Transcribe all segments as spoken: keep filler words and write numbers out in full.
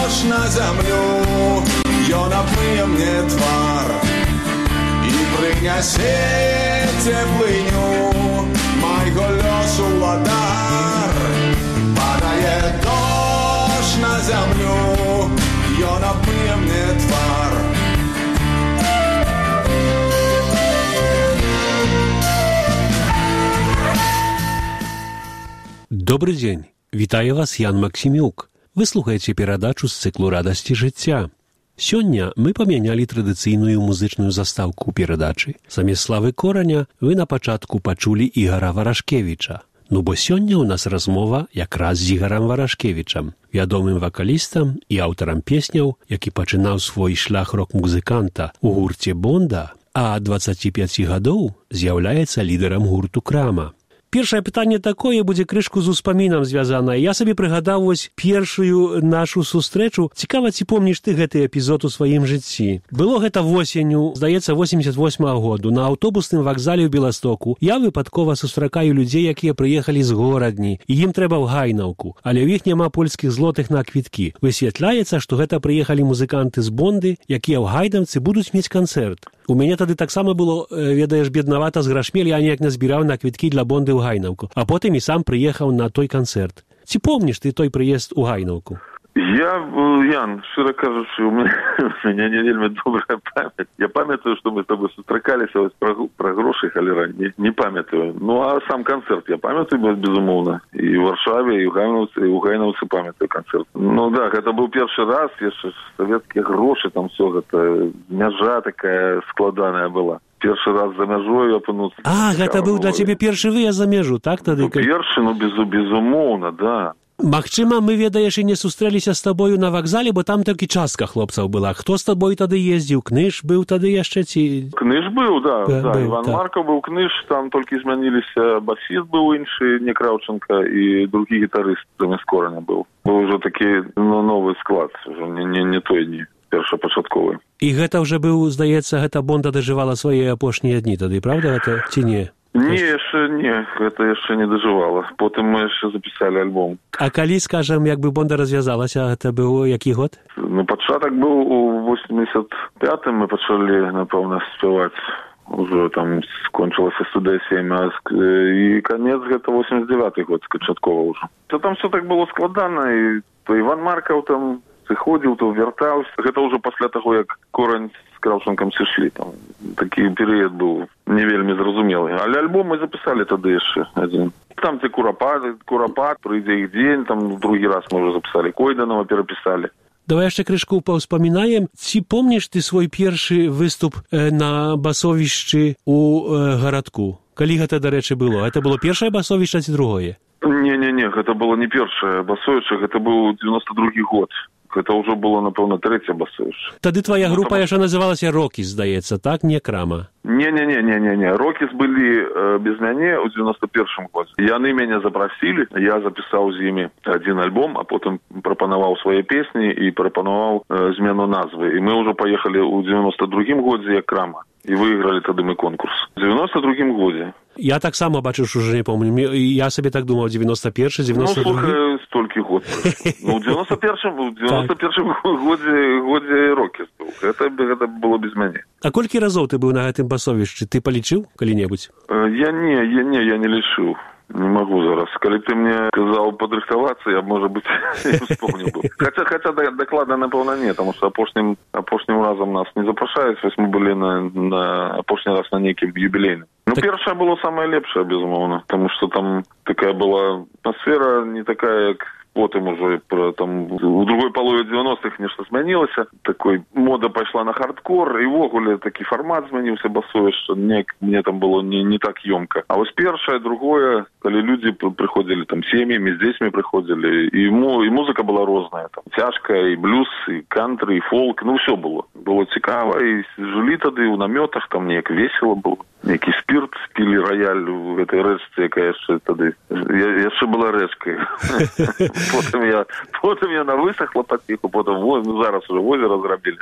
дождь на землю, ён обмые мне твар и принесе теплыню майго лёсу ладар. Падает дождь на землю, ён обмые мне твар. Добры дзень. Вітаю вас, Ян Максімюк. Вы слухаеце перадачу з цыклу «Радасці жыцця». Сёння мы памянялі традыцыйную музычную застаўку перадачы. Замест Славы Кораня вы на пачатку пачулі Ігара Варашкевіча. Ну бо сёння ў нас размова якраз з Ігарам Варашкевічам, вядомым вакалістам і аўтарам песняў, які пачынаў свой шлях рок-музыканта ў гурце «Бонда», а ад дваццаці пяці гадоў з'яўляецца лідарам гурту «Крама». Першае пытанне такое будзе крышку з успамінам звязанае. Я сабе прыгадаў вось першую нашу сустрэчу. Цікава, ці помніш ты гэты эпізод у сваім жыцці? Было гэта восенню, здаецца, восемьдесят восьмага году, на аўтобусным вакзале ў Беластоку. Я выпадкова сустракаю людзей, якія прыехалі з горадні, і ім трэба ў Гайнаўку, але ў іх няма польскіх злотых на квіткі. Высвятляецца, што гэта прыехалі музыканты з Бонды, якія ў Гайдамцы будуць мець канцэрт. У мяне тады таксама было, ведаеш, беднавата з грашмель, я неяк назбіраў на квіткі для Бонды ў Гайнаўку, а потым і сам прыехаў на той канцэрт. Ці помніш ты той прыезд у Гайнаўку? Я, Ян, шчыра кажучы, у меня, у меня не вельмі добрая память. Я памятаю, что мы с тобой сустракаліся вось про, про грошы, халера, не, не памятаю. Ну, а сам концерт я памятаю, безумоўна. И в Варшаве, и в Гайнаўцы, и у Гайнаўцы памятаю концерт. Ну, да, это был первый раз, яшчэ советские грошы, там все это, мяжа такая складаная была. Першы раз за мяжой апынуцца. А, гэта быў для цябе першы выезд за мяжу, так тады? Ну, першы, ну, без, безумоўна, да. Магчыма, мы, ведаеш, і не сустрэліся з табою на вакзале, бо там толькі частка хлопцаў была. Хто з табой тады ездзіў? Кныж быў тады яшчэ ці... Кныж быў, да, да, да. Быў, Іван так. Маркаў быў кныж, там толькі змяніліся басіст быў іншы, не Краўченко, і другі гітарыст замест Кораня быў. Быў ужо такі, ну, новы склад, ужо не, не, не той дні, першапачатковы. І гэта ўжо быў, здаецца, гэта Бонда дажывала свае апошнія дні тады, правда, гэта ці не? Не, яшчэ не, гэта яшчэ не дажывала. Потым мы яшчэ запісалі альбом. А калі, скажам, як бы Бонда развязалася, гэта быў які год? Ну, пачатак быў у восемьдесят пятым, мы пачалі, напэўна, спяваць. Уже там скончылася студыя сем, і конец гэта восемьдесят девятый год, скачаткова ўжо. То там все так было складана, і то Іван Маркаў там сыходзіў, то вяртаўся. Гэта ўжо пасля таго, як Корань з Краўченкам сышлі. Там такі перыяд быў не вельмі зразумелы. Але альбом мы запісалі тады яшчэ адзін. Там ты Курапат, Курапат, прыйдзе іх дзень, там другі раз мы ўжо запісалі Койданова, перапісалі. Давай яшчэ крышку паўспамінаем. Ці помніш ты свой першы выступ на басовішчы ў гарадку? Калі гэта, дарэчы, было? Гэта было першае басовішча ці другое? Не-не-не, гэта было не першае басовішча, гэта быў девяносто другі год. Гэта ўжо было, напэўна, трэцяе басовішча. Тады твая група яшчэ называлася «Рокіс», здаецца, так? Не «Крама». Не-не-не-не-не. «Рокіс» былі э, без мяне ў девяносто первым годзе. Яны мяне запрасілі, я запісаў з імі адзін альбом, а потым прапанаваў свае песні і прапанаваў э, змену назвы. І мы ўжо паехалі ў девяносто другім годзе як «Крама». І выйгралі тады мы конкурс. У девяносто другім годзе. Я таксама, бачыш, уже не помню. Я сабе так думаў, девяносто первый, девяносто другой. Ну, слухай, столькі год. Ну, у девяносто первым, девяносто первым годзе, годзе «Рокіс» быў. Гэта, гэта было без мяне. А колькі разоў ты быў на гэтым басовішчы? Ты палічыў калі-небудзь? Я не, я не, я не лічыў. Не могу зараз. Калі ты мне сказал падрыхтавацца, я, может быть, не вспомнил бы. Хотя, хотя докладно, напэўна, не, потому что апошнім, апошнім разом нас не запрашаюць, вось мы былі на, на апошні раз на нейкім юбілейным. Ну, так... першае было самае лепшае, безумоўна, потому что там такая была атмосфера не такая, як потым уже там у другой палове девяностых нешта змянілася, такой мода пайшла на хардкор, і ввогуле такі фармат змяніўся басовішча, мне, мне там было не, не так ёмка. А вось першае, другое, калі людзі прыходзілі там сем'ямі, з дзецьмі прыходзілі, і, і музыка была розная, там цяжкая, і блюз, і кантры, і фолк, ну ўсё было. Было цікава, і жылі тады ў намётах, там неяк весела было. Нейкі спірт пілі раяль у гэтай рэчцы, якая яшчэ тады я, яшчэ была рэчкай. потым я потым я на высохла паціху, потым ну, зараз уже возера зрабілі.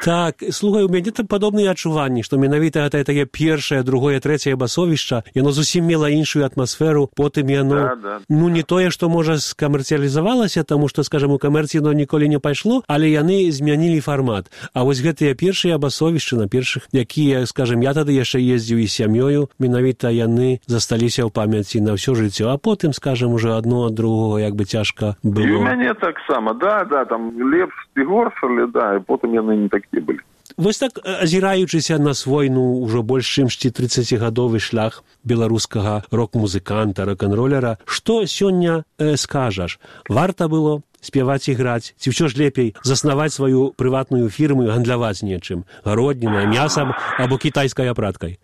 Так, слухай, у мяне там падобныя адчуванні, што менавіта гэта тае першае, другое, трэцяе басовішча, яно зусім мела іншую атмасферу, потым яно, да, да. ну, не тое, што, можа, скамерцыялізавалася, таму што, скажам, у камерцыі яно ніколі не пайшло, але яны змянілі фармат. А вось гэтыя першыя басовішчы на першых, якія, скажам, я тады яшчэ ездзіў і сям'ёю, менавіта яны засталіся ў памяці на ўсё жыццё, а потым, скажам, уже адно ад другога, як бы цяжка было. І у мяне таксама, да, да, там лепш і горш, але, да, і потым яны не такія былі. Вось так, азіраючыся на свой, ну, ужо больш чымсьці трыццацігадовы шлях беларускага рок-музыканта, рок-н-ролера, што сёння э, скажаш? Варта было спяваць і граць? Ці ўсё ж лепей заснаваць сваю прыватную фірму і гандляваць нечым? Гароднінай, мясам або кітайскай апраткай?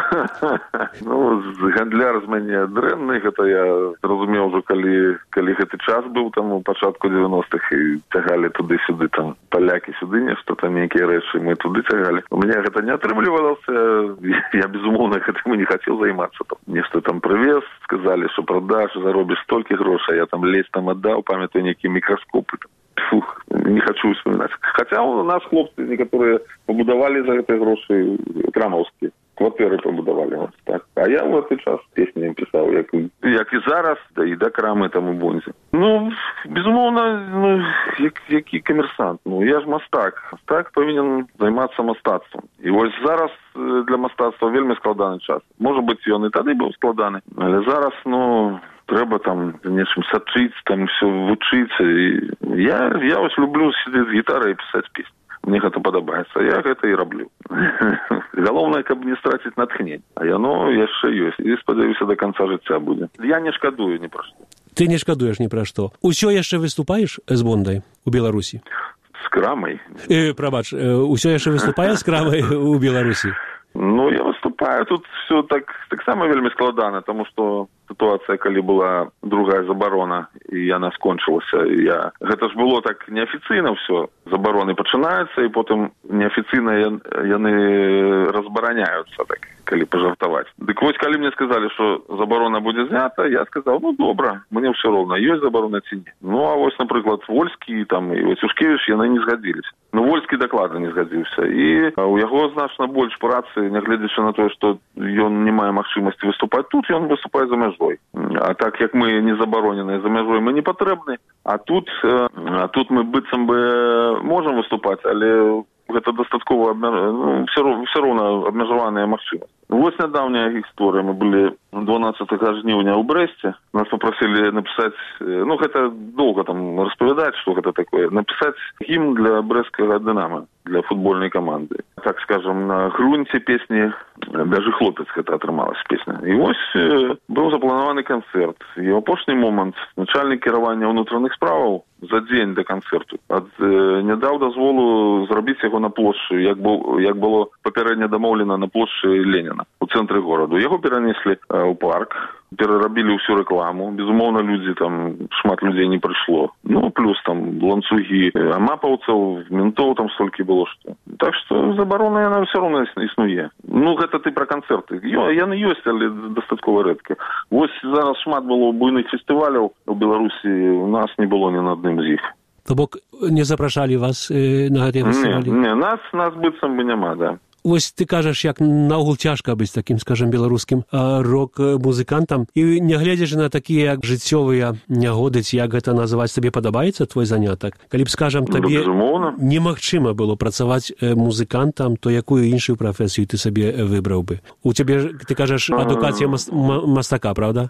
Ну, гандляр з мяне дрэнны, гэта я зразумеў ужо, калі, калі гэты час быў там у пачатку дзевяностых і цягалі туды-сюды, там палякі сюды нешта, там нейкія рэчы, мы туды цягалі. У мяне гэта не атрымлівалася, я, безумоўна, гэтым не хацеў займацца. Там. Нешта там прывез, сказалі, што прадаш, заробіш столькі грошай, я там ледзь там аддаў, памятаю, нейкія мікраскопы. Фух, не хочу успамінаць. Хаця у нас хлопцы некаторыя пабудавалі за гэтыя грошы крамаўскія. Кватэры пабудавалі, вот так. А я в гэты час песні пісаў, як, як і зараз, да і да крамы там у Бонзе. Ну, безумоўна, ну, як, які камерсант. Ну, я ж мастак. Мастак павінен займацца мастацтвам. І вось зараз для мастацтва вельмі складаны час. Можа быць, ён і тады быў складаны, але зараз, ну, трэба там нечым сачыць, там все вучыцца. І я, я вось люблю сидзець з гітарай і пісаць песні. Мне гэта падабаецца, я гэта і раблю. Галоўнае, каб не страціць натхненне. А яно яшчэ ёсць. І, спадзяюся, да канца жыцця будзе. Я не шкадую ні пра што. Ты не шкадуеш ні пра што. Усё яшчэ выступаеш з Бондай у Беларусі? З крамай? Э, прабач, усё яшчэ выступае з крамай у Беларусі? Ну, я выступаю. Тут все так, так само вельмі складана, тому што ситуація, калі была другая забарона, і яна скончылася, я... гэта ж было так неафіцыйна все. Забароны пачынаюцца, і потым неафіцыйна яны разбараняюцца, так, калі пажартаваць. Дык вось, калі мне сказалі, што забарона будзе знята, я сказаў, ну, добра, мне ўсё роўна, ёсць забарона ці не. Ну, а вось, напрыклад, Вольскі там, і Вацюшкевіч, яны не згадзіліся. Ну, Вольскі дакладна не згадзіўся. І у яго значна больш працы, нягледзячы на тое, што ён не мае магчымасці выступаць тут, ён выступае за мяжой. А так, як мы не забароненыя за мяжой, мы не патрэбны. А тут, а тут мы быццам бы можам выступаць, але гэта дастаткова ну, все, все роўна абмежаваная магчымасць. Вось нядаўняя гісторыя. Мы былі дванаццатага жніўня ў Брэсце. Нас попросілі напісаць, ну гэта доўга там распавядаць, што гэта такое, напісаць гімн для брэсцкага Дынама, для футбольнай каманды. Так скажам, на грунце песні «Даже хлопец» гэта атрымалась песня. І вось э, быў запланаваны канцэрт. І ў апошні момант начальнік кіравання ўнутраных справаў за дзень да канцэрту ад, э, не даў дазволу зрабіць яго на плошчы, як, бо, як было папярэдне дамоўлена на плошчы Леніна у цэнтры гораду. Яго перанеслі э, ў парк, перарабілі ўсю рэкламу. Безумоўна, людзі там, шмат людзей не прыйшло. Ну, плюс там ланцугі амапаўцаў, ментоў там столькі было, што. Так што забарона яна ўсё роўна існуе. Ну, гэта ты пра канцэрты. Яны ёсць, але дастаткова рэдка. Вось зараз шмат было буйных фестываляў у Беларусі, у нас не было ні на адным з іх. То бок не запрашалі вас э, на гэтыя фестывалі? Не, не, нас, нас быццам бы няма, да. Вось ты кажаш, як наогул цяжка быць такім, скажам, беларускім рок-музыкантам. І нягледзячы на такія жыццёвыя нягоды, ці як гэта называць, табе падабаецца твой занятак? Калі б, скажам, табе немагчыма было працаваць музыкантам, то якую іншую прафесію ты сабе выбраў бы? У цябе, ты кажаш, адукацыя мас- м- мастака, правда?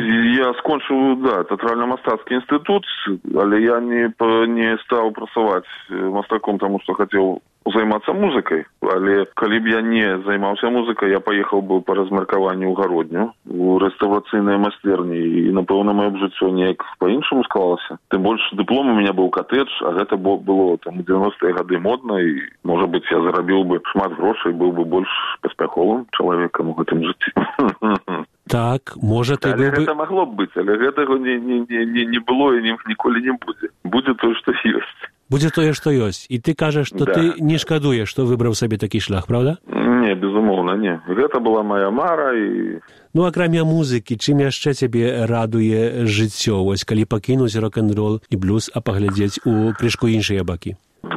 Я скончыў, да, тэатральна-мастацкі інстытут, але я не, не стаў працаваць мастаком, таму што хацеў займацца музыкай, але калі б я не займаўся музыкай, я паехаў бы па размеркаванню ў гародню, у рэстаўрацыйныя майстэрні, і, напэўна, маё б жыццё неяк па-іншаму склалася. Тым больш, дыплом у мяне быў катэдж, а гэта было там у дзевяностыя гады модна, і, можа быць, я зарабіў бы шмат грошай, быў бы больш паспяховым чалавекам у гэтым жыцці. Так, можа, ты але быў бы... гэта магло б быць, але гэтага не, не, не, не было і ніколі не будзе. Будзе тое, што ёсць. Будзе тое, што ёсць. І ты кажаш, што да. Ты не шкадуеш, што выбраў сабе такі шлях, правда? Не, безумоўна, не. Гэта была моя мара і... Ну, акрамя музыкі, чым яшчэ цябе радуе жыццё, вось, калі пакінуць рок-н-рол і блюз, а паглядзець у крышку іншыя бакі?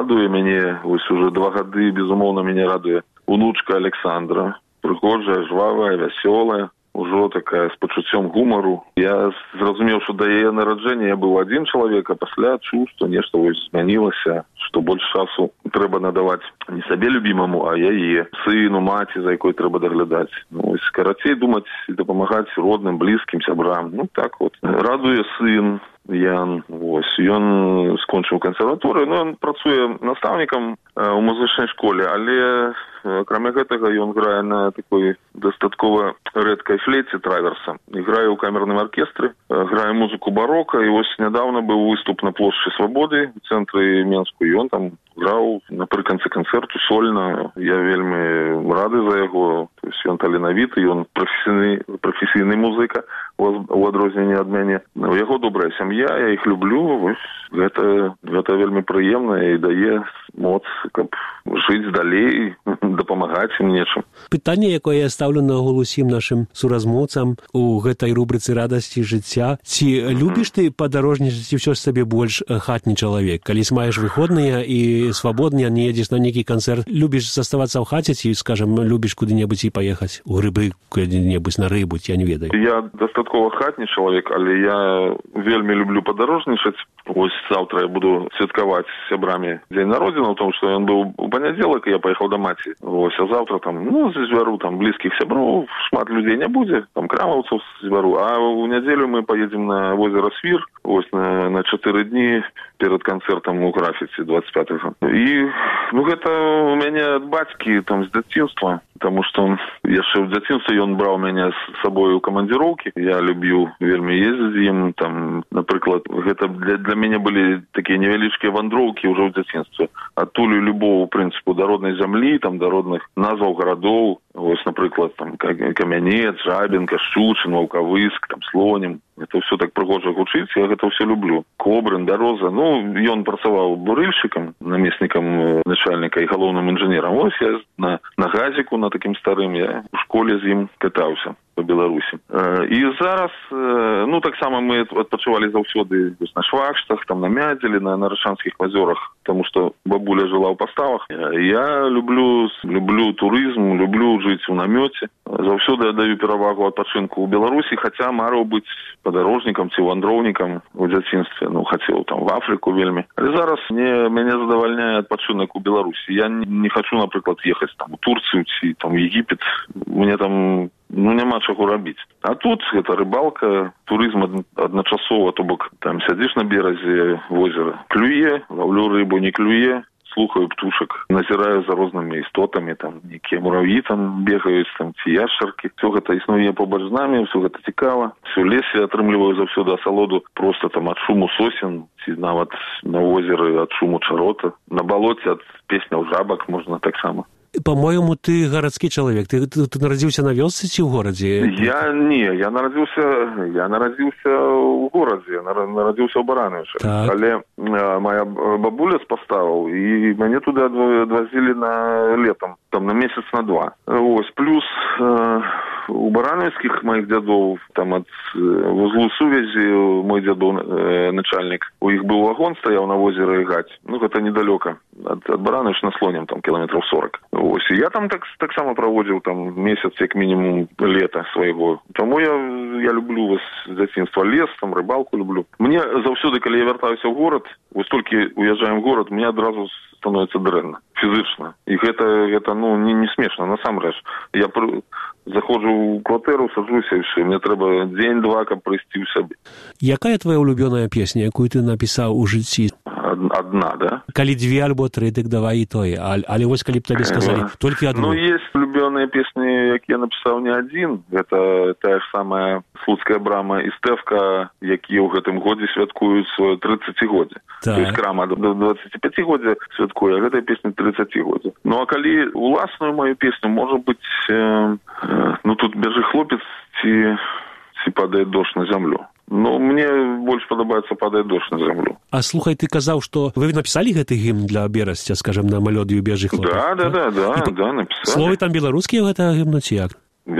радуе мяне, вось уже два гады, безумоўна, мяне радуе унучка Александра. Прыгожая, жвавая, вясёлая, ужо такая з пачуццём гумару. Я зразумеў, што да яе нараджэння я быў адзін чалавек, а пасля чуў, што нешта вось змянілася, што больш часу трэба надаваць не сабе любімаму, а яе, сыну, маці, за якой трэба даглядаць. Ну, вось, карацей, думаць і дапамагаць родным, блізкім, сябрам. Ну, так вот. Радуе сын Ян, вось, ён скончыў кансерваторыю, ну, ён працуе настаўнікам у музычнай школе, але акрамя гэтага ён грае на такой дастаткова рэдкай флейце траверса, грае ў камерным аркестры, грае музыку барока, і вось нядаўна быў выступ на плошчы Свабоды ў цэнтры Менску, і ён там граў напрыканцы канцэрту сольна. Я вельмі рады за яго, то есть ён таленавіты, ён прафесійны, прафесійны музыка у адрозненне ад мяне. У яго добрая сям'я, я іх люблю, вось гэта, гэта вельмі прыемна і дае моц, каб жыць далей, дапамагаць ім нечым. Пытанне, якое я ставлю на усім нашым суразмоўцам у гэтай рубрыцы радасці жыцця. Ці любіш ты падарожнічаць, ці ўсё ж сабе больш хатні чалавек? Калі маеш выходныя і свабодныя, не едзеш на нейкі канцэрт, любіш заставацца ў хаце, ці, скажам, любіш куды-небудзь і паехаць у грыбы, куды-небудзь на рыбу, я не ведаю. Я дастаткова хатні чалавек, але я вельмі люблю падарожнічаць. Вось заўтра я буду святкаваць з сябрамі дзень народзінаў, тому што ён быў у панядзелак, і я паехаў да маці. Вось, а заўтра там, ну, звяру там блізкіх сяброў, шмат людзей не будзе, там крамаўцаў звяру, а ў нядзелю мы паедзем на возера Свір, вось на, на чатыры дні перад канцэртам у графіці двадцать пятага. І, ну, гэта у мяне ад бацькі там з дзяцінства, таму што яшчэ ў дзяцінстве ён браў мяне з сабою ў камандзіроўкі. Я любіў вельмі ездзіць з ім, там, напрыклад, гэта для, для мяне былі такія невялічкія вандроўкі ўжо ў дзяцінстве. Адтуль любоў, у прынцыпу, да роднай зямлі, там, да родных назваў гарадоў. Вось, напрыклад, там, Камянец, Жабінка, Шчучин, Ваўкавыск, там, Слонім. Это ўсё так прыгожа гучыць, я гэта ўсё люблю. Кобрын, Бяроза. Ну, ён працаваў бурыльшчыкам, намеснікам начальніка і галоўным інжынерам. Вось я на, на газіку, на такім старым, я у школе з ім катаўся по Беларусі. І зараз, ну, таксама мы адпачывалі заўсёды на Швагштах, там, на Мядзелі, на Нарашанскіх азёрах, таму што бабуля жыла ў паставах. Я люблю, люблю турызм, люблю жыць у намёце. Заўсёды аддаю перавагу адпачынку ў Беларусі, хаця марыў быць падарожнікам ці вандроўнікам у дзяцінстве. Ну, хацеў там в Афрыку вельмі. Але зараз мне, мяне задавальняе адпачынак у Беларусі. Я не, не хачу, напрыклад, ехаць там у Турцыю ці там у Егіпет. Мне там, ну, няма чаго рабіць. А тут гэта рыбалка, турызм адначасова, то бок там сядзіш на беразе возера, клюе, ловлю рыбу, не клюе, слухаю птушак, назіраю за рознымі істотамі, там нейкія мурав'і там бегаюць, там ці яшчаркі. Все гэта існуе побач з намі, все гэта цікава. Все лесе атрымліваю заўсёды асалоду проста там ад шуму сосен, ці нават на возеры ад шуму чарота. На балоце ад песняў жабак можна таксама. По-моему, ты гарадскі чалавек. Ты, ты, ты нарадзіўся на вёсцы ці ў горадзе? Я не, я нарадзіўся, я нарадзіўся ў горадзе, нарадзіўся ў Баранаўчы. Так. Але а, моя бабуля з паставаў, і мяне туды адвазілі на летом, там на месяц, на два. Ось, плюс а, у баранаўскіх маіх дзядоў, там ад вузлу сувязі, мой дзядоў э, начальнік, у іх быў вагон, стаяў на возеры Гаць. Ну, гэта недалёка. Ад, ад Баранаўчы на Слонім, там кіламетраў сорок. Ось, і я там так, таксама праводзіў там месяц, як мінімум, лета свайго. Таму я, я люблю вас з дзяцінства лес, там рыбалку люблю. Мне заўсёды, калі я вяртаюся ў горад, вось толькі уязджаем в город, мне адразу становіцца дрэнна, фізычна. І гэта, гэта ну, не, не смешна, насамрэч. Я пр... заходжу ў кватэру, саджуся, і все. Мне трэба дзень-два, каб прыйсці ў сабе. Якая твоя улюбёная песня, якую ты напісаў у жыцці? Одна, да? Калі две альбо тры, дык давай і тое. Але вось калі б табе сказалі, толькі одну. Ну, есть улюбёныя песні, якія напісаў не адзін. Гэта тая ж самая Слуцкая брама і Стэвка, якія ў гэтым годзе святкуюць сваё трыццацігоддзе. Так. То есть крама до дваццаціпяцігоддзя святкуе, а гэтая песня трыццацігоддзя. Ну, а калі уласную мою песню, можа быць, э, э, ну, тут бяжы хлопец, ці, ці падае дождж на зямлю. Ну, мне больш падабаецца падае дождж на зямлю. А слухай, ты казаў, што вы напісалі гэты гімн для Берасця, скажем, на мелодыю бяжы хлопец? Да, да, да, да, да, напісалі. Словы там беларускія гэтага гімну ці як? Беларуская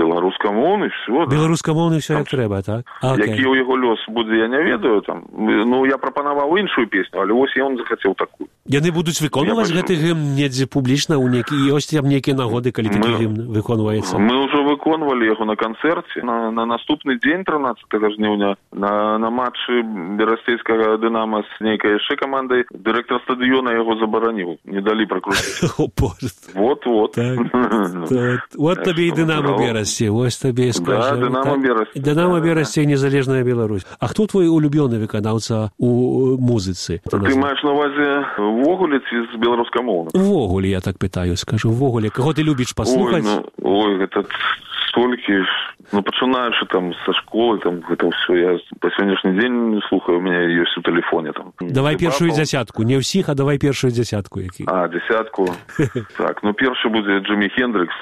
Беларускамоўны, все, да. Беларускамоўны все як трэба, так? Які ў яго лёс будзе, я не ведаю, там. Ну, я прапанаваў іншую песню, але вось ён захацеў такую. Яны будуць выконваць гэты гімн недзе публічна, у некі, ёсць там нейкія нагоды, калі такі мы, гімн выконваецца? Мы ўжо выконвалі яго на канцэрце. На, на наступны дзень, трынаццатага жніўня, на, на матчы берасцейскага «Дынама» з нейкай яшчэ камандай, дырэктар стадыёна яго забараніў, не далі пракруціць. О, боже. Вот-вот. Так, вот табе і «Дынамо» Берасцей, вось табе і скажем. Да, «Дынамо» Берасцей. «Дынамо» Берасцей, незалежная Беларусь. А хто твой улюбёны выканаўца у музыцы? Ты маеш на увазе ввогуле ці з беларускамоўным? Ввогуле, я так пытаю, скажу, ввогуле. Каго ты любіш паслухаць? Ой, ну, ой, гэта столькі, ну, пачынаючы там са школы, там, гэта ўсё, я па сённяшні дзень слухаю, у меня ёсць у тэлефоне, там. Давай першую дзясятку, не ўсіх, а давай першую дзясятку, які. А, дзясятку. Так, ну, першы будзе Джимі Хендрикс,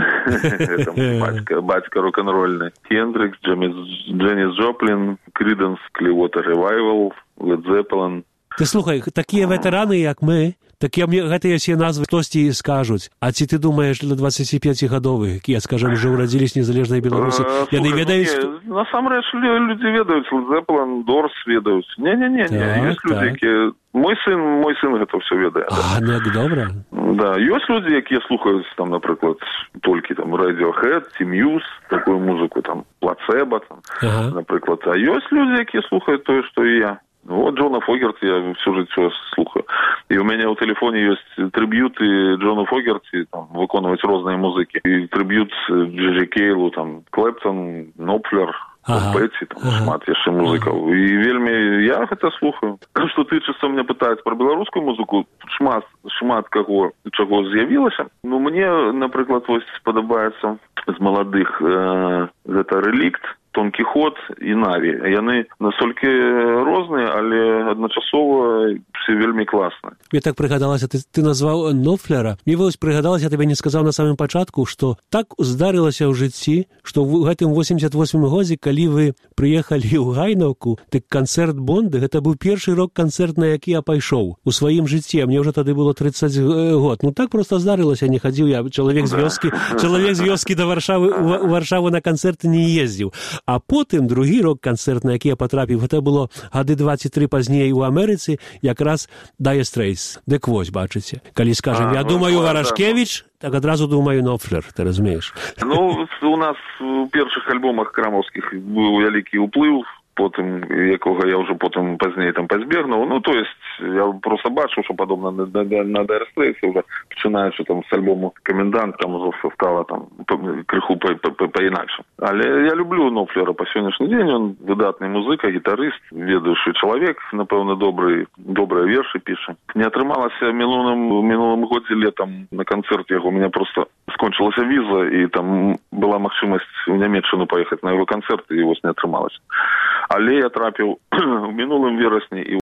бацька, бацька рок-н-рольны. Хендрикс, Дженніс Джоплін, Криденс, Clearwater Revival, Led Zeppelin. Ты слухай, такія ветэраны, як мы, такія мне гэтыя все назвы хтосьці скажуць. А ці ты думаеш для дваццаціпяцігадовых, якія, скажем, уже ўрадзіліся незалежнай Беларусі, яны ведаюць? Насамрэч, людзі ведаюць, Led Zeppelin, Doors ведаюць. Не-не-не, ёсць людзі, якія... Мой сын, мой сын гэта ўсё ведае. А, ну, добра. Да, ёсць людзі, якія слухаюць, там, напрыклад, толькі там Radiohead, ці Muse, такую музыку, там, Placebo, там, ага. Напрыклад. А ёсць людзі, якія слухаюць тое, што і я. Вот Джона Фогерти я всю жыццё слухаю. І у мяне ў тэлефоне ёсць трыб'юты Джону Фогерти, там, выконваць розныя музыкі. І трыб'ют Джи Джи Кейлу, там, Клэптон, Нопфлер, ага. Пэтси, там, ага. Шмат яшчэ музыкаў. Ага. І вельмі я гэта слухаю. Што тычыцца, мне пытаюць пра беларускую музыку, шмат, шмат каго, чаго з'явілася. Ну, мне, напрыклад, вось падабаецца з маладых э, гэта Рэлікт, Дон Кіхот і Наві. Яны настолькі розныя, але адначасова все вельмі класныя. Мне так прыгадалася, ты, ты назваў Нопфлера. Мне вось прыгадалася, я табе не сказаў на самым пачатку, што так здарылася ў жыцці, што ў гэтым восемьдесят восьмым годзе, калі вы прыехалі ў Гайнаўку, дык канцэрт Бонды, гэта быў першы рок-канцэрт, на які я пайшоў у сваім жыцці, а мне ўжо тады было тридцать год. Ну так проста здарылася, не хадзіў я, чалавек з вёскі, чалавек з вёскі да Варшавы, у Варшаву на канцэрты не ездзіў. А потым другі рок-канцэрт, на які я патрапіў, гэта было гады двадцать три пазней у Амерыцы, якраз Dire Straits. Дык вось, бачыце. Калі скажем, я думаю Варашкевіч, так адразу думаю Нопфлер, ты разумееш? Ну, у нас у першых альбомах крамаўскіх быў вялікі ўплыў, потым, якога я ўжо потым пазней там пазбегнуў. Ну, то есть, я просто бачыў, што падобна на, на, на Dire Straits, уже пачынаючы там з альбому «Комендант», там уже стала там крыху па-інакшым. Але я люблю Нопфлера па сённяшні дзень, ён выдатны музыка, гітарыст, ведаючы чалавек, напэўна, добрый, добрыя вершы піша. Не атрымалася мінулым, мінулым годзе летам на канцэрт яго, у меня просто скончылася віза, і там была магчымасць у Нямецчыну паехаць на яго канцэрт, і вось не атрымалася. Але я трапіў у мінулым верасні і